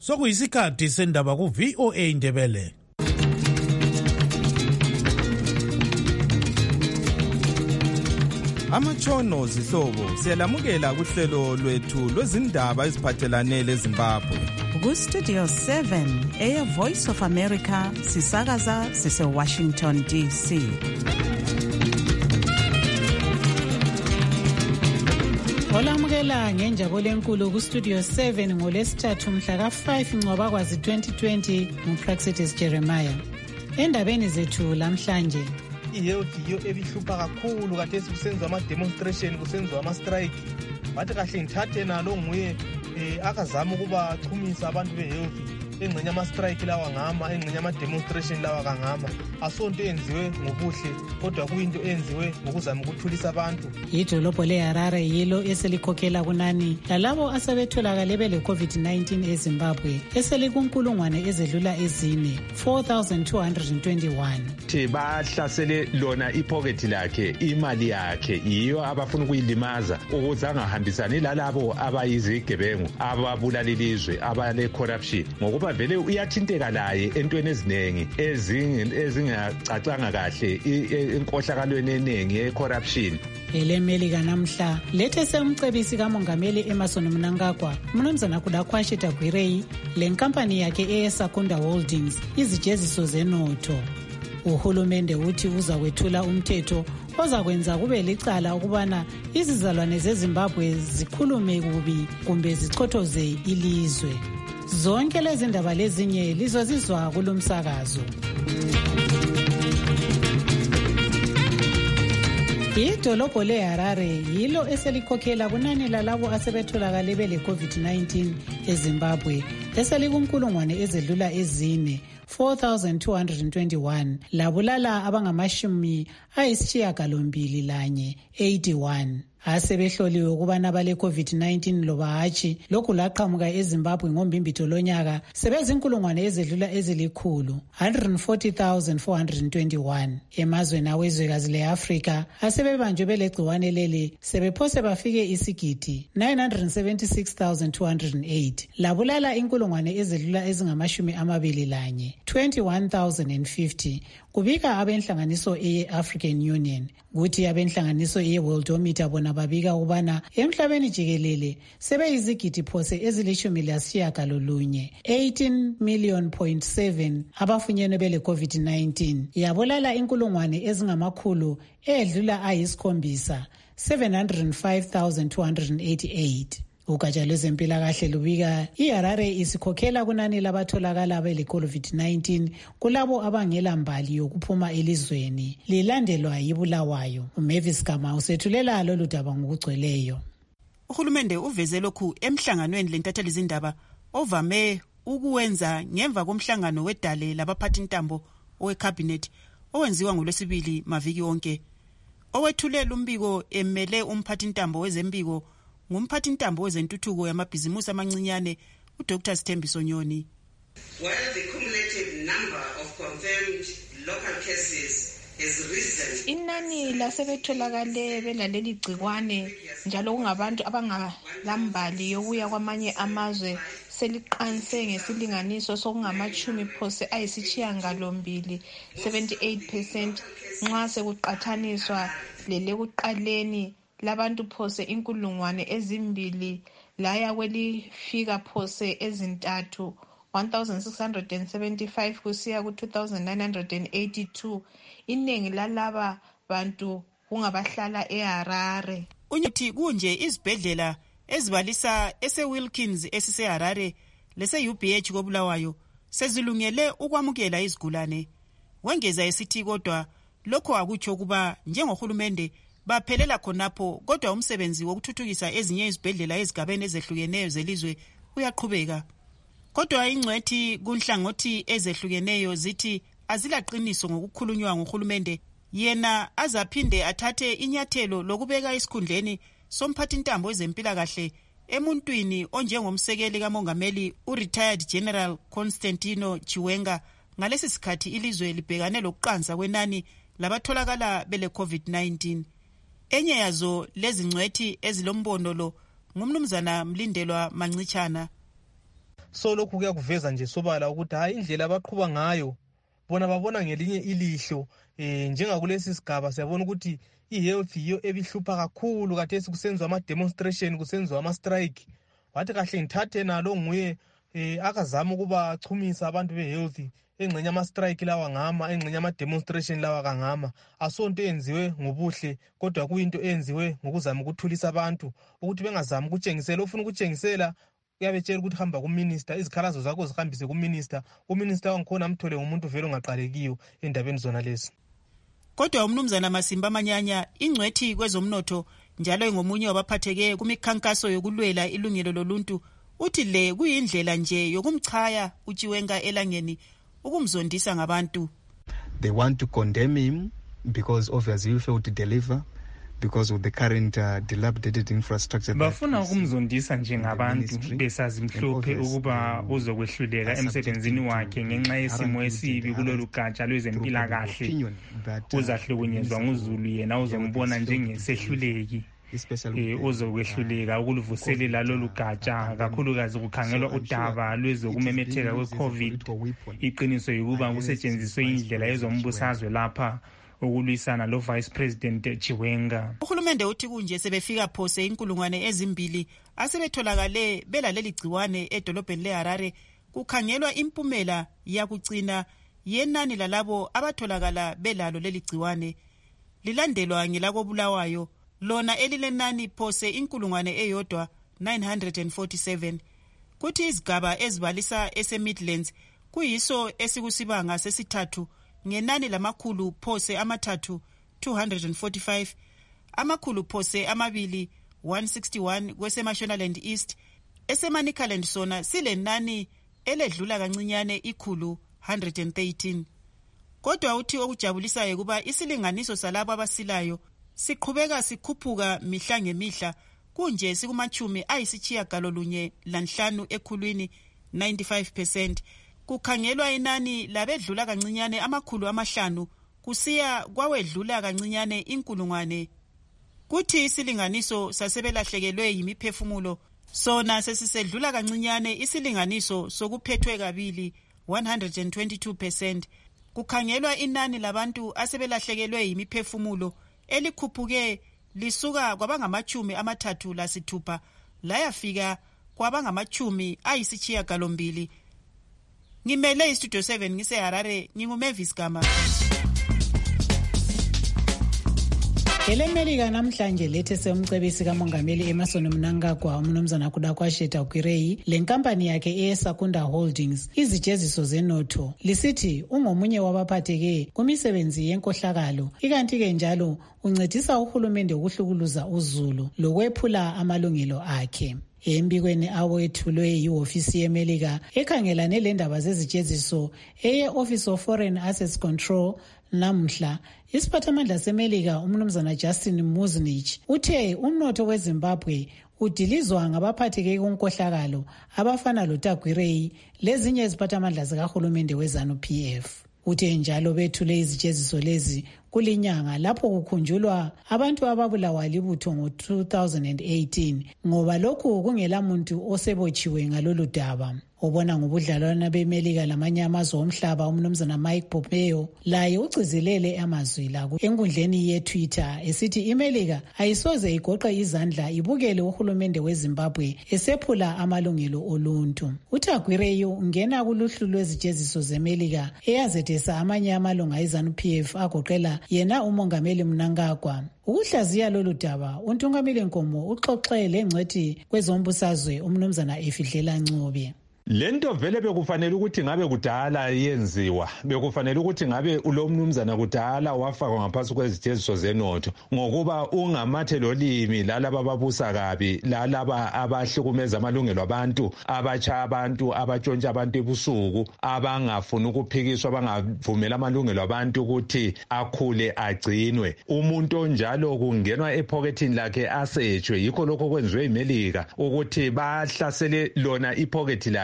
Sokuyisikhathi sendaba ku VOA Ndebele. Amatshono zihlobo siyalamukela kuhlelo lwethu lwezindaba eziphathelane leZimbabwe. Ku Studio 7 Air Voice of America sisakaza sise Washington DC. Olamukela ngenjabulo enkulu ku Studio 7 ngolesithathu mhla ka5 Ncwabakwazi 2020 nguPraxitis Jeremiah. Endabeni zethu lamhlanje ihealth yiyo ebihlupha kakhulu kathesi kusenziwa ama-demonstration kusenziwa ama-strike bathi kahle ngithathe nalo nguye akazama ukuba achumisa abantu behealth engxenye ama-strike lawa ngama engxenye ama-demonstration lawa kangama asonto enziwe ngobuhle kodwa kuyinto enziwe ngokuzama ukuthulisa abantu. Idolobho leHarare yilo eselikhokhela kunani lalabo asebetholakale bele-COVID-19 eZimbabwe eselikunkulungwane ezedlula ezine 4,221. Thi bahlasele lona iphokethi lakhe imali yakhe yiyo abafuna ukuyilimaza ukuze angahambisani lalabo abayizigebengu ababulala ilizwe abale-corruption ngokuba vele uyathinteka laye entweni eziningi ezingacacanga kahle enkohlakalweni eningi ye-corruption. Elemelika namhla lethe semcebisi kamongameli Emmerson Mnangagwa Mnumzana Kudakhwashi Tagwirei lenkampani yakhe eSakunda Holdings izijeziso zenotho. Uhulumende uthi uzakwethula umthetho ozakwenza kube licala ukubana izizalwane zeZimbabwe zikhulume kubi kumbe zichothoze ilizwe. Zonke lezi ndaba lezinye lizozizwa kulomsakazo. Idolobho leHarare yilo eselikhokhela kunani lalabo asebetholakale bele-COVID-19 eZimbabwe eselikunkulungwane ezedlula ezine 4,221 labulala abangamashumi ayisishiyagalombili lanye 81. Asebehloliwe ukubana bale COVID-19 loba hatshi lokhu laqhamuka eZimbabwe ngombimbitho lonyaka sebezinkulungwane ezedlula ezilikhulu 140,421. Emazweni awezwekazi leAfrika asebebanjwe belegciwane leli sebephose bafike isigidi 976,208 labulala inkulungwane ezedlula ezingamashumi amabili lanye 21,050 kubika abenhlanganiso ye-African Union. Kuthi abenhlanganiso ye-Worldometer bona babika ukubana emhlabeni jikelele sebeyizigidi phose ezili-18 million.7 abafunyenwe bele-COVID-19 yabulala inkulungwane ezingamakhulu edlula ayisikhombisa 705,288. Ugatsha lwezempilakahle lubika iHarare isikhokhela kunani labatholakala bele-COVID-19 kulabo abangela mbali yokuphuma elizweni lilandelwa yiBulawayo. uMavis Gama usethulela lolu daba ngokugcweleyo. Uhulumende uveze lokhu emhlanganweni lentatheli zindaba ovame ukuwenza ngemva komhlangano wedale labaphathintambo owecabinet owenziwa ngolwesibili maviki onke. Owethulela umbiko emele umphathintambo wezembiko ngumphathintambo wezentuthuko yamabhizimusi amancinyane uDr Sthembiso Nyoni. While the cumulative number of confirmed local cases has risen, inani lasebetholakale belaleli gcikwane njalo kungabantu abangalambali yokuya kwamanye amazwe seliqanise ngesilinganiso sokungamachumi phose ayisishiyagalombili 78% nxa sekuqathaniswa lelekuqaleni labantu phose inkulungwane ezimbili laya kwelifika phose ezintathu 1,675 kusiya ku-2,982. Iningi lalaba bantu kungabahlala eHarare. Unyuthi kunje izibhedlela ezibalisa ese-Wilkins esiseHarare lese-UBH koBulawayo sezilungele ukwamukela izigulane. Wengeza esithi kodwa lokho akutsho kuba njengohulumende baphelela khonapho kodwa umsebenzi wokuthuthukisa ezinye izibhedlela ezigabeni ezehlukeneyo zelizwe uyaqhubeka. Kodwa ingcwethi kunhlangothi ezehlukeneyo zithi azilaqiniso ngokukhulunywa nguhulumende yena azaphinde athathe inyathelo lokubeka isikhundleni somphathintambo wezempilakahle emuntwini onjengomsekeli kamongameli u-retired General Constantino Chiwenga ngalesi sikhathi ilizwe libhekane lokuqansa kwenani labatholakala bele COVID-19. Enye yazo lezi ngcwethi ezilombono lo ngumnumzana Mlindelwa Mancitshana. so lokhu kuyakuveza nje sobala ukuthi hayi indlela abaqhuba ngayo bona babona ngelinye ilihlo. Njengakulesi sigaba siyabona ukuthi i-health yiyo ebihlupha kakhulu kathesi kusenziwa ama-demonstration, kusenziwa ama-strike. Wathi kahle ngithathe nalo nguye akazama ukuba achumisa abantu be-health. Engxenye ama-strike lawa ngama, engxenye ama-demonstration lawa kangama. Asonto eyenziwe ngobuhle, kodwa kuyinto eyenziwe ngokuzama ukuthulisa abantu ukuthi bengazami ukutshengisela. Ofuna ukutshengisela uyabetshela ukuthi hamba kuminister, izikhalazo zakho zihambise kuminister. Uminister wangikhona amthole ngumuntu vele ongaqalekiyo endabeni zona lezi. Kodwa umnumzana Masimba Manyanya, ingcwethi kwezomnotho njalo ngomunye wabaphatheke kumikhankaso yokulwela ilungelo loluntu, uthi le kuyindlela nje yokumchaya uChiwenga elangeni ukumzondisa ngabantu. They want to condemn him because obviously he failed to deliver because of the current dilapidated infrastructure. Bafuna ukumzondisa njengabantu besazi mhlophe ukuba uzokwehluleka emsebenzini wakhe ngenxa yesimo esibi kulolu gatsha lwezempilakahle. Uzahlukunyezwa nguZulu, yena uzombona njengesehluleki. Uzokwehluleka ukuluvuselela lolu gatsha, kakhulukazi kukhangelwa udaba lwezokumemetheka kwe-COVID. Iqiniso yukuba kusetshenziswe indlela yezombusazwe lapha ukulwisana lo Vice President Chiwenga. Uhulumende uthi kunje sebefika phose 2,000 asebetholakale belaleli gciwane edolobheni leHarare, kukhangelwa impumela yakucina yenani lalabo abatholakala belalo leli gciwane, lilandelwa ngelako Bulawayo lona elilenani phose 1,947. Kuthi izigaba ezibalisa ese-Midlands kuyiso esikusibanga sesithathu ngenani lamakhulu phose amathathu 245, amakhulu phose amabili 161 kwese-Mashonaland East, ese-Manicaland sona silenani eledlula kancinyane ikhulu 113. Kodwa uthi okujabulisayo kuba isilinganiso salabo abasilayo siqhubeka sikhuphuka mihla ngemihla, kunje sikumachumi ayisitshiyagalolunye lanhlanu ekhulwini 95%. Kukhangelwa inani labedlula kancinyane amakhulu 500 kusiya kwawedlula kancinyane 1,000. Kuthi isilinganiso sasebelahlekelwe yimiphefumulo sona sesisedlula kancinyane isilinganiso sokuphethwe kabili 122%. Kukhangelwa inani labantu asebelahlekelwe yimiphefumulo elikhuphuke lisuka kwabangama-36 layafika kwabangama-82. Ngimele istudio 7 ngiseHarare, nginguMavis Gama. EleMelika namhlanje lethe semcebisi kamongameli Emmerson Mnangagwa umnumzana Kudakwasheta Kwirei lenkampani yakhe eSakunda Holdings izijeziso zenotho lisithi ungomunye wabaphatheke kumisebenzi yenkohlakalo, ikanti ke njalo uncedisa uhulumende ukuhlukuluza uZulu lokwephula amalungelo akhe. Embikweni awethulwe yiofisi yeMelika ekhangelane lendaba zezijeziso eye-Office of Foreign Assets Control namhla, isiphathamandla seMelika umnumzana Justin Muzinich uthe umnotho weZimbabwe udilizwa ngabaphatheke kunkohlakalo abafana loTagwirei lezinye iziphathamandla zikahulumende weZANU-PF. Uthe njalo bethule izijeziso lezi kulinyanga lapho kukhunjulwa abantu ababulawa libutho ngo-2018 ngoba lokhu kungela muntu osebotshiwe ngalolu daba. Obona ngobudlalwana beMelika lamanye amazwe omhlaba umnumzana Mike Pompeo laye ugcizelele amazwi la enkundleni ye-Twitter esithi iMelika ayisoze igoqe izandla ibukele uhulumende weZimbabwe esephula amalungelo oluntu. uTagwirei ungena kuluhlu lwezijeziso zeMelika eyazethesa amanye amalunga eZANU-PF agoqela yena umongameli Mnangagwa. Ukuhlaziya lolu daba uNtungameli Nkomo uxoxe lengcwethi kwezombusazwe umnumzana Efidlela Ncube. Lento vele bekufanele ukuthi ngabe kudala yenziwa, bekufanele ukuthi ngabe ulomnumzana kudala wafakwa ngaphansi kwezijeziso zenotho, ngokuba ungamathe lolimi lalaba ababusa kabi, lalaba abahlukumeza amalungelo abantu, abatsha abantu, abatshontsha abantu ebusuku, abangafuni ukuphikiswa, abangavumela amalungelo abantu ukuthi akhule agcinwe. Umuntu onjalo kungenwa ephokethini lakhe asetshwe. Yikho lokho kwenziwe iMelika ukuthi bahlasele lona iphokethi lakhe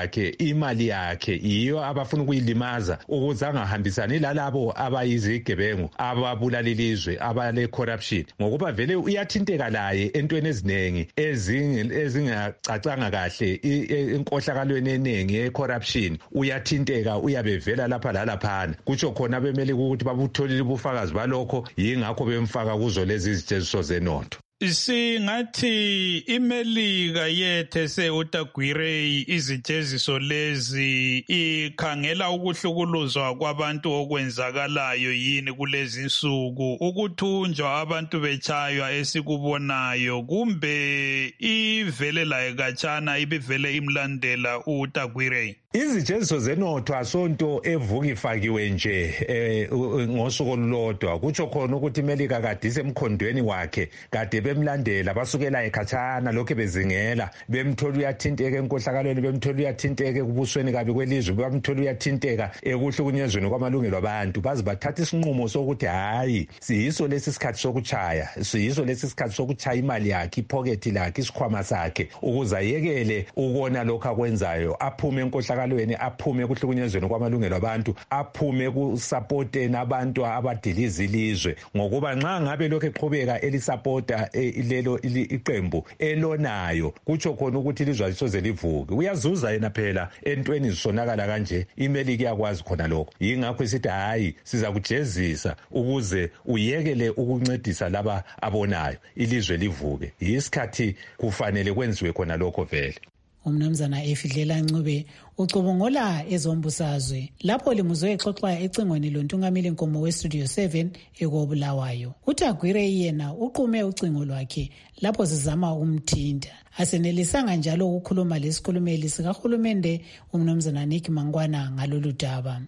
yakhe, imali yakhe yiyo abafuna ukuyilimaza ukuze angahambisani lalabo abayizigebengu ababulala ilizwe abale corruption, ngokuba vele uyathinteka laye entweni eziningi ezingacacanga kahle enkohlakalweni eningi ye-corruption. Uyathinteka, uyabevela lapha lalaphana. Kutsho khona bemele ukuthi babutholile ubufakazi balokho, yingakho bemfaka kuzo lezi izijeziso zenotho. Singathi imelika yethese uTagwirei izijeziso lezi ikhangela ukuhlukuluzwa kwabantu okwenzakalayo yini kulezi insuku, ukuthunjwa abantu betshaywa esikubonayo, kumbe ivele laye khatshana ibivele imlandela uTagwirei? Izijeziso zenotho asonto evuka ifakiwe nje ngosuku olulodwa. Kutsho khona ukuthi imelika kade isemkhondweni wakhe, kade bemlandela basukela ekhatshana lokho bezingela, bemthola uyathinteka enkohlakalweni, bemthola uyathinteka ekubusweni kabi kwelizwe, bemthola uyathinteka ekuhlukunyezweni kwamalungelo abantu, baze bathatha isinqumo sokuthi hayi, siyiso lesi sikhathi sokuchaya, siyiso lesi sikhathi sokuchaya imali yakhe, iphokethi lakhe, isikhwama sakhe, ukuze ayekele ukona lokho akwenzayo, aphume enkohlakalweni, aphume ekuhlukunyezweni kwamalungelo abantu, aphume kusapoteni abantu abadiliza ilizwe. Ngokuba nxa ngabe lokho eqhubeka elisapota lelo iqembu elonayo, kutsho khona ukuthi ilizwe alisoze livuke. Uyazuza yena phela entweni zisonakala kanje, imelika iyakwazi khona lokho. Yingakho sithi hayi, siza kujezisa ukuze uyekele ukuncedisa laba abonayo ilizwe livuke. Yisikhathi kufanele kwenziwe khona lokho vele. Umnumzana Efidlela Ncube ucubungula ezombusazwe lapho limuzwe exoxa ecingweni lontungameli nkomo weStudio 7 ekobulawayo. uTagwirei yena uqume ucingo lwakhe lapho sizama ukumthinta. Asenelisanga njalo ukukhuluma lesikhulumeli sikahulumende umnumzana Nick Mangwana ngalolu daba.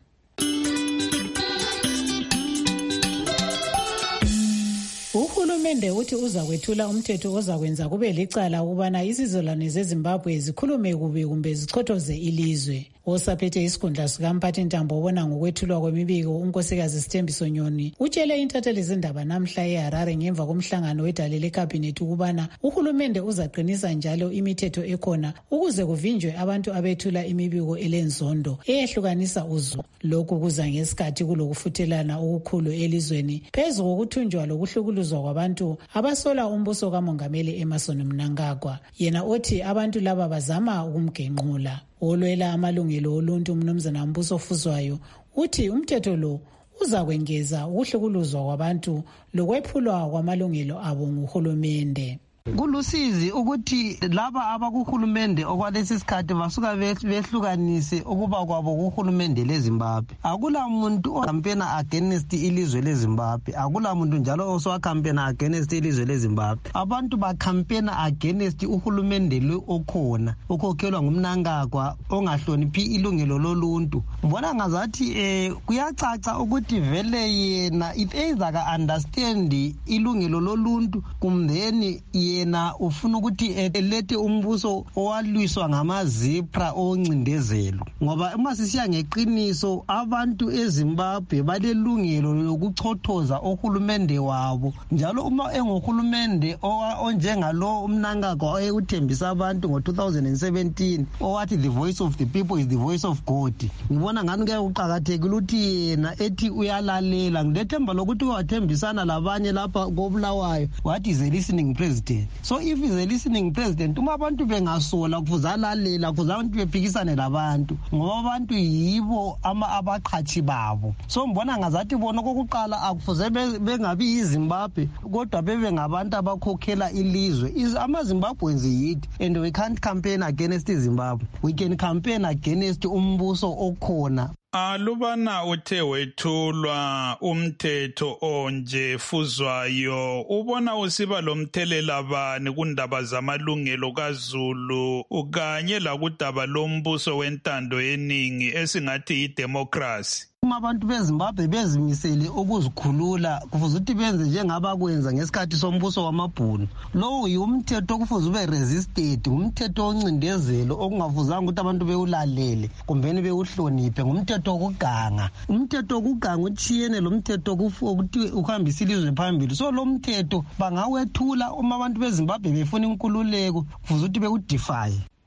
Uhulumende uthi uza kwethula umthetho ozakwenza kube licala ukubana izizalwane zeZimbabwe zikhulume kubi kumbe zichothoze ilizwe. Osaphethe isikhundla sikamphathintambo obona ngokwethulwa kwemibiko unkosikazi Sithembiso Nyoni utshele intatheli zindaba namhla eHarare ngemva komhlangano wedale lekhabhinethi ukubana uhulumende uzaqinisa njalo imithetho ekhona ukuze kuvinjwe abantu abethula imibiko elenzondo eyehlukanisa uzulu. Lokhu kuza ngesikhathi kulokufuthelana okukhulu elizweni phezu kokuthunjwa lokuhlukuluzwa kwabantu abasola umbuso kamongameli Emmerson Mnangagwa, yena othi abantu laba bazama ukumgenqula. Olwela amalungelo oluntu umnumzana Mbuso Fuzwayo uthi umthetho lo uzakwengeza ukuhlukuluzwa kwabantu lokwephulwa kwamalungelo abo nguhulumende. Kulusizi ukuthi laba abakuhulumende okwalesi sikhathi basuka behlukanise ukuba kwabo kuhulumende leZimbabwe. Akula muntu okampena against ilizwe leZimbabwe, akula muntu njalo oswakampena against ilizwe leZimbabwe. Abantu bakampena against uhulumende lo okhona okhokhelwa nguMnangagwa ongahloniphi ilungelo loluntu. Mbona ngazathi kuyacaca ukuthi vele yena if either ka understand ilungelo loluntu kumbe yena ufuna ukuthi elethe umbuso owalwiswa ngamazipra oncindezelo, ngoba uma sisiya ngeqiniso abantu eZimbabwe balelungelo lokuchothoza ohulumende wabo, njalo uma engohulumende onjengalo uMnangagwa oyekuthembisa abantu ngo-2017 owathi the voice of the people is the voice of God, ngibona ngani kuya kuqakathekile ukuthi yena ethi uyalalela. Ngilethemba lokuthi wathembisana labanye lapha kobulawayo what is a listening president. So if he's a listening president, uma abantu bengasola kufuze alalela, kufuze abantu bephikisane labantu ngoba abantu yibo abaqhathi babo. So mbona ngazathi bona kokuqala akufuze bengabi yiZimbabwe kodwa bebe ngabantu abakhokhela ilizwe. AmaZimbabweans yithi, and we can't campaign against Zimbabwe, we can campaign against umbuso okhona. Alubana uthe wethulwa umthetho onje Fuzwayo, ubona usiba lomthelela bani kundaba zamalungelo kaZulu ukanye lakudaba lombuso wentando yeningi esingathi idemocracy? Uma abantu beZimbabwe bezimisele ukuzikhulula kufuze ukuthi benze njengabakwenza ngesikhathi sombuso wamabhunu. Lowo yumthetho okufuze ube resisted, umthetho oncindezelo okungafuzanga ukuthi abantu bewulalele kumbeni bewuhloniphe, ngumthetho wokuganga. Umthetho wokuganga utshiyene lo mthetho ukuthi uhambisa ilizwe phambili. So lo mthetho bangawethula uma abantu beZimbabwe befuna inkululeko kufuze ukuthi bewudefy.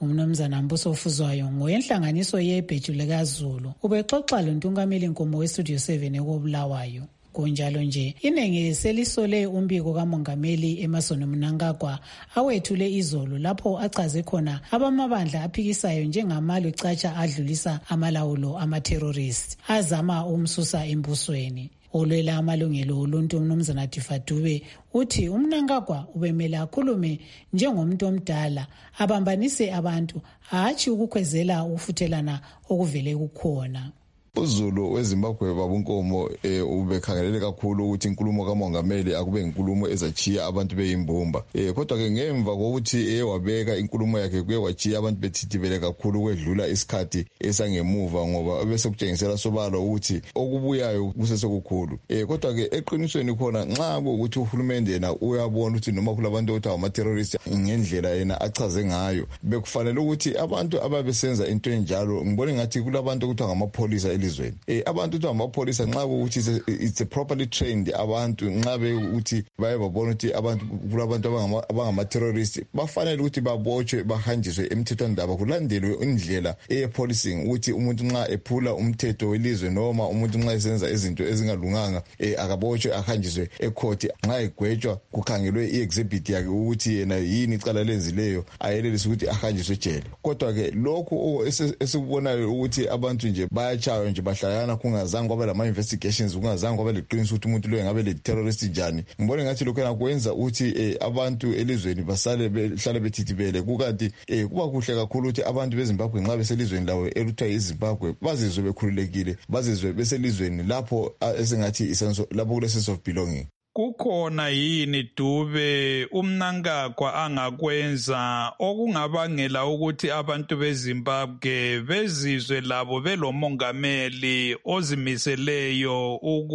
Umnumzana Mbuso Fuzwayo ngoyenhlanganiso yebhejule kaZulu ubexoxa loNtungameli Nkomo weStudio 7 ekobulawayo. Kunjalo nje inenge selisole umbiko kamongameli Emmerson Mnangagwa awethule izolo lapho achaze khona abamabandla aphikisayo njengamalo catsha adlulisa amalawulo amaterrorist azama umsusa embusweni. Olwela amalungelo oluntu umnumzana Tifadube uthi uMnangagwa ubemele akhulume njengomuntu omdala abambanise abantu hatshi ukukhwezela ukufuthelana okuvele kukhona. UZulu weZimbabwe babunkomo ubekhangelele kakhulu ukuthi inkulumo kamongameli akube inkulumo ezachiya abantu beyimbumba. Kodwa ke ngemva kokuthi wabeka inkulumo yakhe kuye wachiya abantu bethithibele kakhulu kwedlula isikhathi esangemuva ngoba bese kutshengisela sobala ukuthi okubuyayo kusesekukhulu. Kodwa ke eqinisweni khona nxa ukuthi uhulumende yena uyabona ukuthi noma kulabantu othi ama-terrorist ngendlela yena achaze ngayo bekufanele ukuthi abantu ababesenza into enjalo ngibone ngathi kulabantu ukuthi ngamapolisa elizweni. Abantu ukuthi amapolisa nxa ukuthi it's a properly trained abantu nxa ukuthi bayabona ukuthi abantu kulabantu abangama-terrorist bafanele ukuthi babotshwe bahanjiswe emthethwandaba kulandelwe indlela policing ukuthi umuntu nxa ephula umthetho welizwe noma umuntu nxa esenza izinto ezingalunganga akabotshwe ahanjiswe ecourt nxa egwetshwa kukhangelwe i-exhibit yakhe ukuthi yena yini icala lenzileyo ayelelise ukuthi ahanjiswe ejele. Kodwa ke lokhu esikubonayo ukuthi abantu nje bayachaywa nje bahlayana kungazange kwabe lama-investigations kungazange kwabe leqiniso ukuthi umuntu loyo ngabe le-terrorist njani. Ngibone ngathi lokhu kwenza ukuthi abantu elizweni behlale bethithibele kukanti kuba kuhle kakhulu ukuthi abantu beZimbabwe nxa beselizweni lawo eluthiwa yiZimbabwe bazizwe bekhululekile bazizwe beselizweni lapho esingathi lapho kule-sense of belonging. Kukhona yini Dube uMnangagwa angakwenza okungabangela ukuthi abantu beZimbabwe bezizwe labo belomongameli ozimiseleyo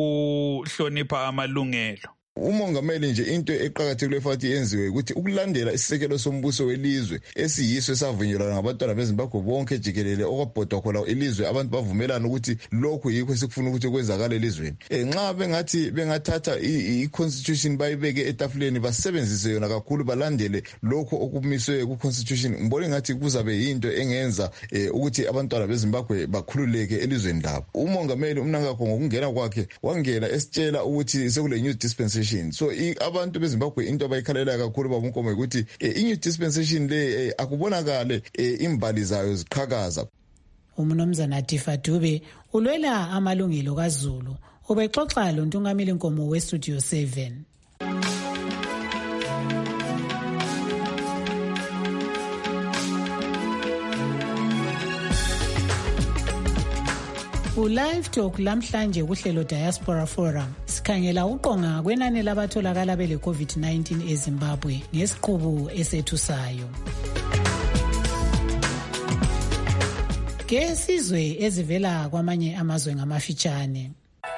ukuhlonipha amalungelo? Umongameli nje into eqhakathekileyo futhi yenziwe ukuthi ukulandela isisekelo sombuso welizwe esiyiso esavunyelwana ngabantwana beZimbabwe bonke jikelele okwabhodwa khona elizwe abantu bavumelana ukuthi lokhu yikho esikufuna ukuthi kwenzakale elizweni. Nxa bengathatha i-constitution bayibeke etafuleni basebenzise yona kakhulu balandele lokho okumiswe ku-constitution ngibone ngathi kuzabe yinto engenza ukuthi abantwana beZimbabwe bakhululeke elizweni labo. Umongameli uMnangagwa ngokungena kwakhe wangena esitshela ukuthi sekule new dispensation. So abantu beZimbabwe into abayikhalela kakhulu babunkomo ukuthi i-new dispensation le akubonakale imbali zayo ziqhakaza. Umnumzana Tifadube ulwela amalungelo kaZulu ubexoxa loNtungameli Nkomo weStudio 7. Live Talk lamhlanje kuhlelo Diaspora Forum sikhangela uqonga kwenani labatholakala bele COVID-19 eZimbabwe ngesiqubu esethusayo. Ke sizwe ezivela kwamanye amazwe ngamafitshane.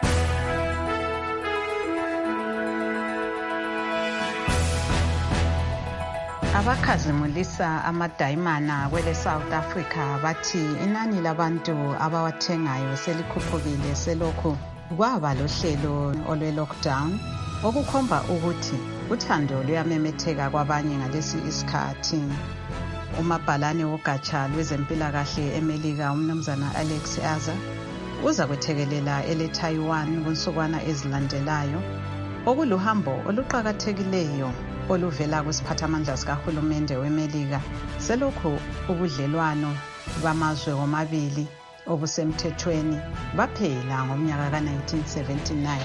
Abakhazimulisa amadayimana kwele South Africa bathi inani labantu abawathengayo selikhuphukile selokhu kwaba lohlelo olwe-lockdown okukhomba ukuthi uthando luyamemetheka kwabanye ngalesi isikhathi. Umabhalane wogatsha lwezempilakahle eMelika umnumzana Alex Azar uza kwethekelela ele-Taiwan kunsukwana ezilandelayo okuluhambo oluqakathekileyo oluvela kusiphathamandla sikahulumende weMelika selokhu ubudlelwano bamazwe womabili obusemthethweni baphela ngomnyaka ka-1979.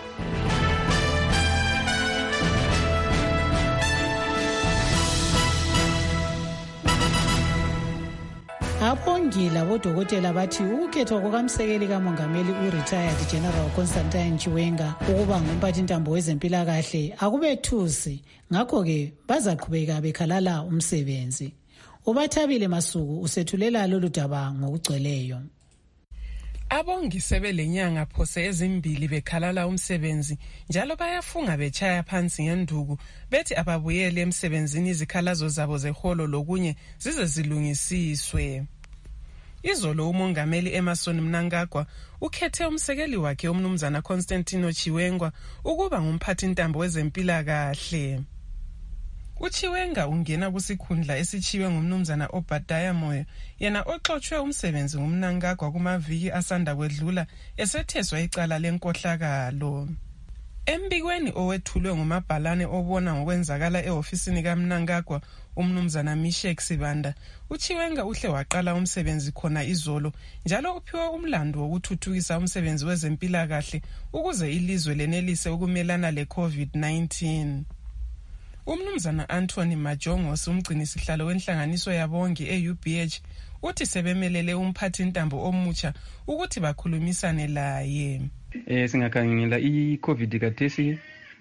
Abongi labodokotela bathi ukukhetho kukamsekeli kamongameli u-retired General Constantine Chiwenga ukuba ngumphathintambo wezempilakahle akubethusi ngakho-ke bazaqhubeka bekhalala umsebenzi. Ubathabile Masuku usethulela lolu daba ngokugcweleyo. Abongi sebelenyanga phose ezimbili bekhalala umsebenzi njalo bayafunga betshaya phansi ngenduku bethi ababuyele emsebenzini izikhalazo zabo zeholo lokunye zize zilungisiswe. Izolo umongameli Emmerson Mnangagwa ukhethe umsekeli wakhe umnumzana Constantino Chiwenga ukuba ngumphathintambo wezempilakahle. uChiwenga ungena kusikhundla esichiwe ngumnumzana Obadiah Moyo, yena oxotshwe umsebenzi ngumNangagwa kumaviki asanda kwedlula esetheswa icala lenkohlakalo. Embikweni owethulwe ngumabhalane obona ngokwenzakala ehofisini kaMnangagwa umnumzana Mishek Sibanda, uChiwenga uhle waqala umsebenzi khona izolo njalo uphiwe umlando wokuthuthukisa umsebenzi wezempilakahle ukuze ilizwe lenelise ukumelana le-COVID-19. Umnumzana Anthony Majongos, umgcinisihlalo wenhlanganiso yabongi e-UBH, uthi sebemelele umphathi ntambo omutsha ukuthi bakhulumisane laye. Singakhangela i-COVID kathesi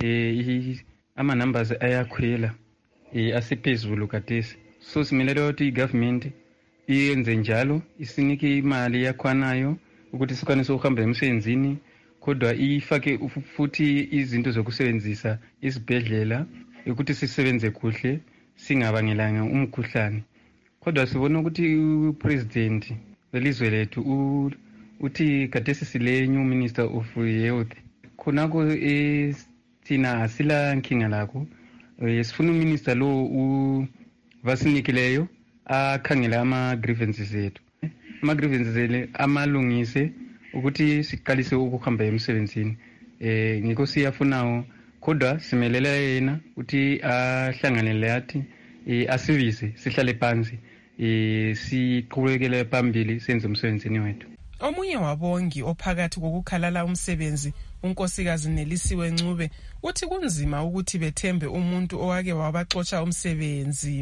ama numbers ayakhwela asiphezulu kathesi, so simelele ukuthi i-government iyenze njalo, isinike imali yakhwanayo ukuthi sikwanise ukuhamba emsebenzini, kodwa ifake futhi izinto zokusebenzisa isibhedlela ukuthi sisebenze kuhle singabangelanga umkhuhlane. Kodwa sibona ukuthi upresident welizwe lethu uthi kathesi sile new minister of health khonako thina asila nkinga lakho, sifuna uminister lo vasinikileyo akhangela ama-grievances ethu, ama-grievances ele amalungise ukuthi siqalise ukuhamba emsebenzini. Ngikho siyafunawo, kodwa simelela yena ukuthi ahlanganele yathi asivise sihlale phansi siqhubekele phambili senze umsebenzini wethu. Omunye wabongi ophakathi kokukhalala umsebenzi, unkosikazi Nelisiwe Ncube, uthi kunzima ukuthi bethembe umuntu owake wabaxotsha umsebenzi.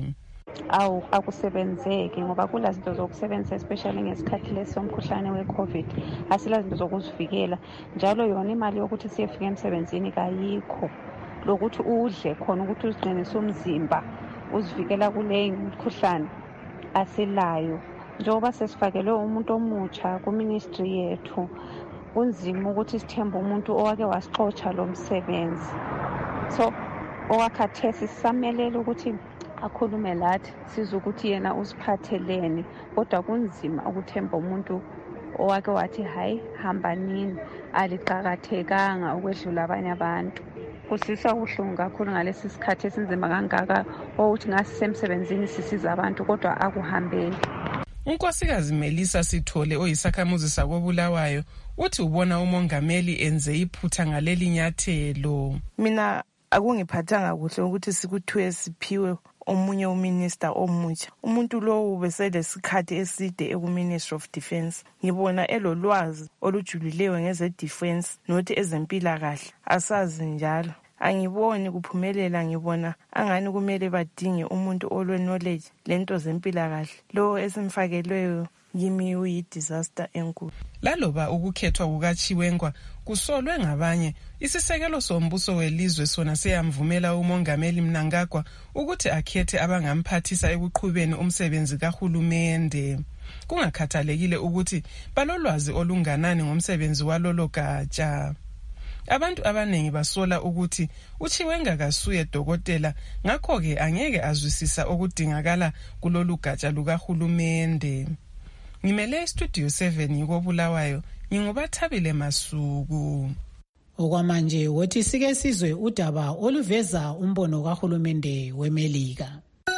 Akusebenzeki ngoba kula zinto zokusebenza especially ngesikhathi leso umkhuhlane we-COVID asila zinto zokuzivikela, njalo yona imali yokuthi siyefika emsebenzini kayikho, lokuthi udle khona ukuthi uziqinise umzimba uzivikela kule mkhuhlane asilayo. Njengoba sesifakelwe umuntu omutsha ku-ministry yethu, kunzima ukuthi sithembe umuntu owake wasixotsha lo msebenzi. So owakhathesi sisamelele ukuthi akhulume lathi sizwe ukuthi yena usiphatheleni, kodwa kunzima ukuthemba umuntu owake wathi hayi hamba nini, aliqakathekanga ukwedlula abanye abantu. Kusisa ubuhlungu kakhulu ngalesi sikhathi esinzima kangaka ukuthi ngasisemsebenzini sisiza abantu kodwa akuhambeni. Unkosikazi Melissa Sithole oyisakhamuzi sakobulawayo uthi ubona umongameli enze iphutha ngaleli nyathelo. Mina akungiphathanga kuhle ukuthi sikuthiwe siphiwe omunye uminister omutsha. Umuntu lo ubeselesikhathi eside ekuMinistry of Defence. Ngibona elolwazi olujulileyo ngeze defense nothi ezempilakahle. Asazi njalo. Angiboni kuphumelela, ngibona angani kumele badinge umuntu olwe-knowledge lento zempilakahle. Lo esimfakelweyo yimi uyi-disaster enkulu. Laloba ukukhethwa kukaChiwenga kusolwe ngabanye, isisekelo sombuso welizwe sona siyamvumela umongameli Mnangagwa ukuthi akhethe abangamphathisa ekuqhubeni umsebenzi kahulumende. Kungakhathalekile ukuthi balolwazi olunganani ngomsebenzi walolo gatsha. Abantu abanengi basola ukuthi uChiwenga kasuye dokotela, ngakho-ke angeke azwisisa okudingakala kulolu gatsha lukahulumende. Ngimele Studio 7 kobulawayo, ngingubathabile Masuku. Okwamanje wothi sike sizwe udaba oluveza umbono kahulumende weMelika.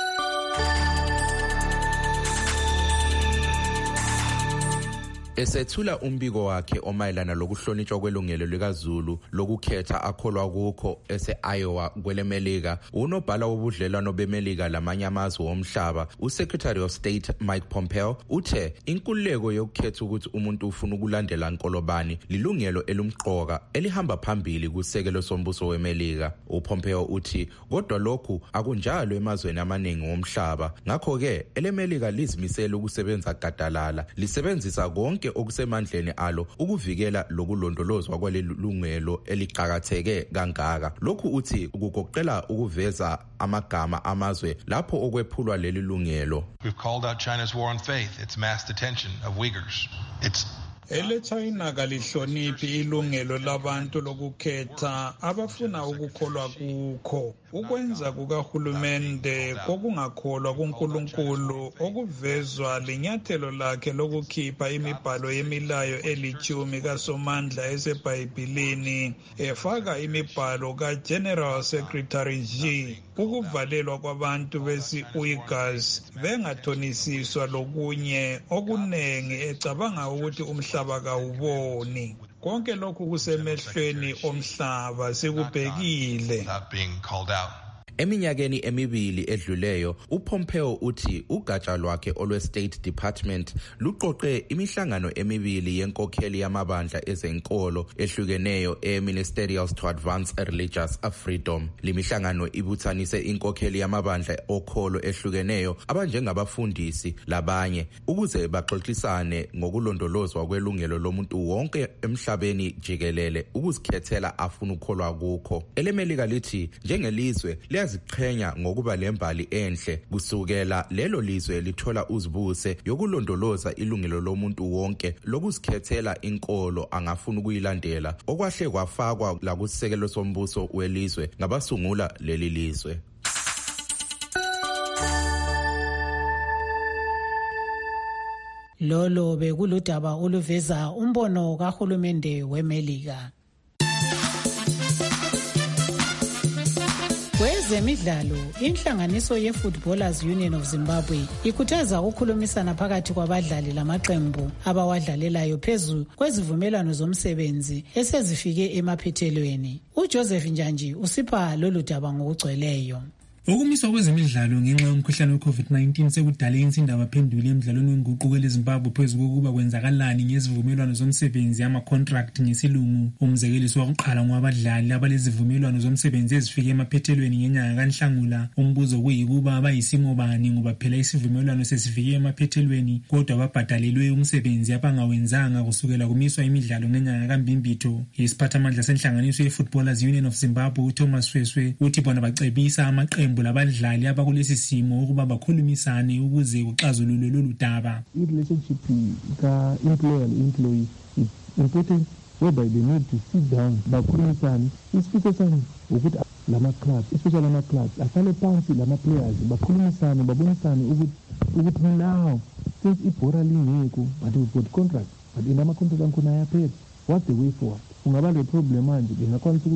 Esethula umbiko wakhe omayelana lokuhlonitshwa kwelungelo likaZulu lokukhetha akholwa kukho ese-Iowa kwelemelika, unobhala wobudlelwano bemelika lamanye amazwe womhlaba, uSecretary of State Mike Pompeo, uthe inkululeko yokukhetha ukuthi umuntu ufuna ukulandela nkolobani lilungelo elumqoka elihamba phambili kusekelo sombuso wemelika. UPompeo uthi kodwa lokhu akunjalo emazweni amaningi womhlaba, ngakho-ke elemelika lizimisela ukusebenza gadalala lisebenzisa konke okusemandleni alo ukuvikela lokulondolozwa kwalelungelo eliqhakatheke kangaka. Lokhu uthi ukugoqela ukuveza amagama amazwe lapho okwephulwa leli lungelo. We've called out China's war on faith, its mass detention of Uyghurs, its ele-China kalihloniphi ilungelo labantu lokukhetha abafuna ukukholwa kukho. Ukwenza kukahulumende kokungakholwa kuNkulunkulu okuvezwa linyathelo lakhe lokukhipha imibhalo yemilayo elitshumi kaSomandla eseBhayibhilini, efaka imibhalo kaGeneral Secretary Xi ukuvalelwa kwabantu besi-Uyghurs bengathonisiswa lokunye okunengi ecabanga ukuthi umhlaba kawuboni. Konke lokhu kusemehlweni omhlaba sikubhekile. Eminyakeni emibili edluleyo, uPompeo uthi ugatsha lwakhe olwe-State Department luqoqe imihlangano emibili yenkokheli yamabandla ezenkolo ehlukeneyo e-Ministerials to Advance Religious Freedom. Limihlangano ibuthanise inkokheli yamabandla okholo ehlukeneyo abanjengabafundisi labanye ukuze baxoxisane ngokulondolozwa kwelungelo lomuntu wonke emhlabeni jikelele ukuzikhethela afuna ukukholwa kukho. EleMelika lithi njengelizwe ziqhenya ngokuba lembali enhle kusukela lelo lizwe lithola uzibuse yokulondoloza ilungelo lomuntu wonke lokuzikhethela inkolo angafuna ukuyilandela okwahle kwafakwa la kusekelo sombuso welizwe ngabasungula leli lizwe. Lolo bekuludaba oluveza umbono kahulumende weMelika. Kwezemidlalo, inhlanganiso ye-Footballers Union of Zimbabwe ikhuthaza ukukhulumisana phakathi kwabadlali lamaqembu abawadlalelayo phezu kwezivumelwano zomsebenzi esezifike emaphethelweni. uJoseph Njanji usipha lolu daba ngokugcweleyo. Ukumiswa kwezemidlalo ngenxa yomkhuhlane we-COVID-19 sekudale insindaba phendule emidlalweni wenguquko eZimbabwe phezu kokuba kwenzakalani ngezivumelwano zomsebenzi ama-contract ngesilungu. Umzekeliso wakuqala ngwabadlali abalezivumelwano zomsebenzi ezifike emaphethelweni ngenyanga kaNhlangula. Umbuzo kuyikuba bayisimo bani ngoba phela isivumelwano sesifike emaphethelweni kodwa babhadalelwe umsebenzi abangawenzanga kusukela kumiswa imidlalo ngenyanga kaMbimbitho. Isiphathamandla senhlanganiso ye-Footballers Union of Zimbabwe uThomas Sweswe uthi bona bacebisa amaqembu labadlali abakulesi simo ukuba bakhulumisane ukuze kuxazululwe lolu daba. I-relationship ka-employer le-employee is important whereby they need to sit down bakhulumisane. Isifiso sami ukuthi lama-clubs, especially ama-clubs, ahlale phansi lama-players bakhulumisane babonisane ukuthi now since ibhora lingekho but we've got contract but ama-contract ankhona ayaphela. What's the way forward? Ungaba le-problem manje bengakwanisa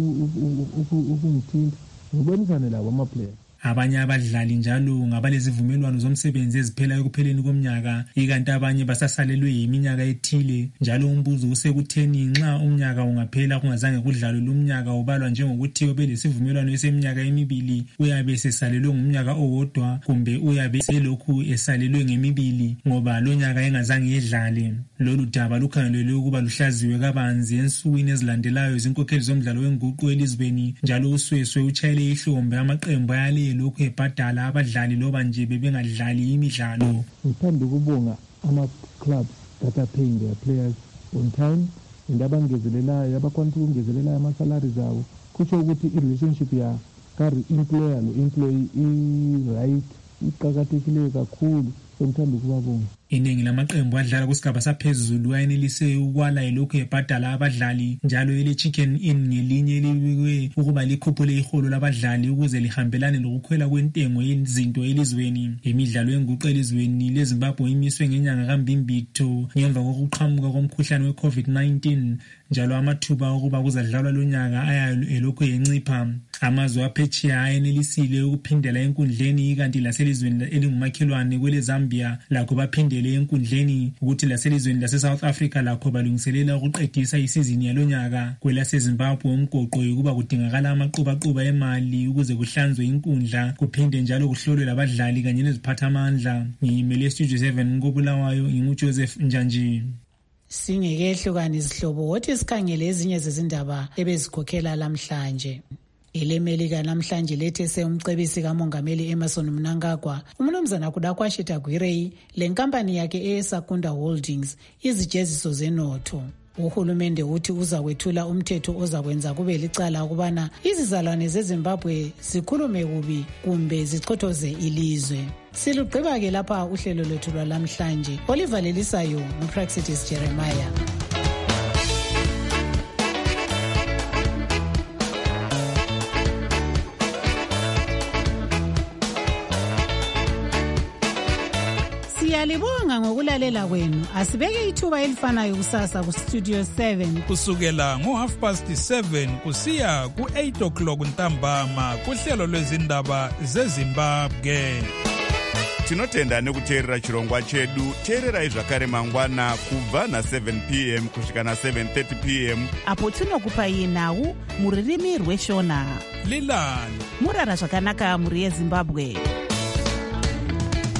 ukungithinta ngibonisane labo ama-players. Abanye abadlali njalo ngabalezivumelwano zomsebenzi eziphela ekupheleni komnyaka ikanti abanye basasalelwe yiminyaka ethile. Njalo umbuzo usekutheni nxa umnyaka ungaphela kungazange kudlalwe lumnyaka ubalwa njengokuthi obelesivumelwano eseminyaka emibili uyabe sesalelwe ngumnyaka owodwa kumbe uyabe selokhu esalelwe ngemibili ngoba lo nyaka engazange yedlale. Lolu daba lukhangelelwe ukuba luhlaziwe kabanzi ensukwini ezilandelayo izinkokheli zomdlalo wenguqu elizweni. Njalo uSweswe utshayele ihlombe amaqembu ayale lokhu ebhadala abadlali loba nje bebengadlali imidlalo. Ngithanda ukubonga ama-clubs that are paying their players on time and abangezelelayo abakwanisa ukungezelelayo ama-salaries abo. Kusho ukuthi i-relationship ya employer lo-employee i-right iqakathekileyo kakhulu. Ngithanda ukubabonga. Iningi lamaqembu adlala kusigaba saphezulu ayenelise ukwala elokhu ebhadala abadlali njalo ele Chicken Inn ngelinye libikwe ukuba likhuphule iholo labadlali ukuze lihambelane lokukhwela kwentengo yezinto elizweni. Imidlalo yenguqu elizweni leZimbabwe imiswe ngenyanga kaMbimbitho ngemva kokuqhamuka komkhuhlane we-COVID-19 njalo amathuba okuba kuzadlalwa lonyaka aya elokhu yencipha. Amazwe aphetsheya ayenelisile ukuphindela enkundleni ikanti laselizweni elingumakhelwane kwele Zambia lakho baphindele enkundleni ukuthi laselizweni lase-South Africa lakho balungiselela ukuqedisa isizini yalonyaka. kwelaseZimbabwe umgoqo ukuba kudingakala amaqubaqoba emali ukuze kuhlanzwe inkundla kuphinde njalo kuhlolwe labadlali kanye neziphathamandla. Ngiyimele Studio 7 koBulawayo nginguJoseph Njanji. Singekehlukana izihlobo wothi sikhangele ezinye zezindaba ebezikhokhela lamhlanje. EleMelika namhlanje lethese umcebisi kaMongameli Emmerson Mnangagwa umnumzana kudakwashita Gwirei lenkampani yakhe eSakunda Holdings izijeziso zenotho. Uhulumende uthi uza kwethula umthetho ozakwenza kube licala ukubana izizalwane zeZimbabwe zikhulume kubi kumbe zichothoze ilizwe. Silugqiba ke lapha uhlelo lwethu lwalamhlanje. Olivalelisayo nguPraxitis Jeremiah. Siyalibonga ngokulalela kwenu. Asibeke ithuba elifanayo kusasa kustudio 7 kusukela ngo7:30 kusiya ku8 o'clock ntambama kuhlelo lwezindaba zeZimbabwe. Tinotenda nekuteerera chirongwa chedu. Teererai zvakare mangwana kubva na7 p.m. kusvika na7:30 p.m. apo tinokupai nhau muririmi rweshona. Lilani murara zvakanaka muri yeZimbabwe.